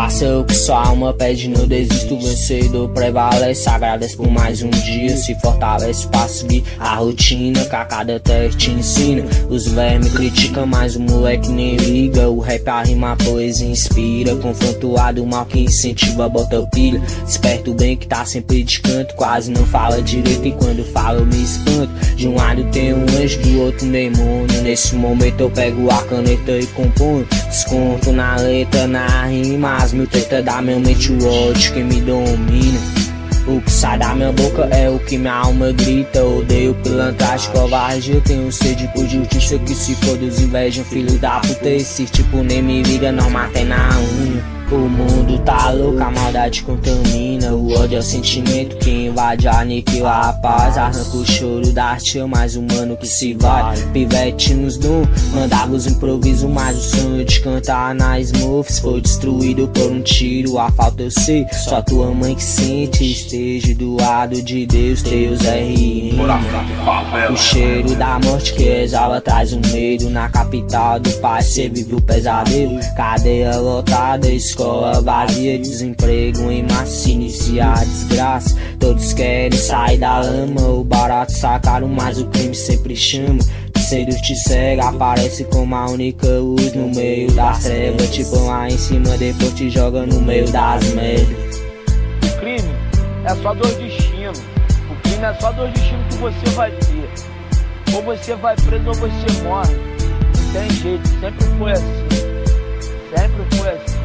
Faça o que sua alma pede, não desista, o vencedor prevalece. Agradece por mais um dia, se fortalece pra seguir a rotina que a cada teste te ensina. Os vermes criticam, mas o moleque nem liga. O rap, a rima, a poesia inspira. Confronto a do mal que incentiva, bota pilha. Desperta o bem que tá sempre de canto, quase não fala direito, e quando fala eu me espanto. De um lado tem um anjo, do outro um demônio. Nesse momento eu pego a caneta e componho. Desconto na letra, na rima, as mil tretas da minha mente, o ódio que me domina. O que sai da minha boca é o que minha alma grita. Odeio pilantragem, covarde, eu tenho sede por justiça. Que se for dos inveja, filho da puta, esse tipo nem me liga, não matem na unha. O mundo tá louco, a maldade contamina. O ódio é o sentimento que invade, aniquila a paz. Arranca o choro da arte, é o mais humano que se vai. Pivete nos dom, mandava os improvisos, mas o sonho de cantar na Smurfs foi destruído por um tiro. A falta eu sei, só tua mãe que sente. Esteja do lado de Deus, Deus R.I. O cheiro da morte que exala traz um medo. Na capital do pai cê vive o pesadelo. Cadeia lotada, escola vazia, desemprego em massa, inicia a desgraça. Todos querem sair da lama, o barato sacaram, mas o crime sempre chama. Cedo te cega, aparece como a única luz no meio das trevas. Tipo lá em cima, depois te joga no meio das merdas. O crime é só dois destinos. O crime é só dois destinos que você vai ter. Ou você vai preso ou você morre. Não tem jeito, sempre foi assim. Sempre foi assim.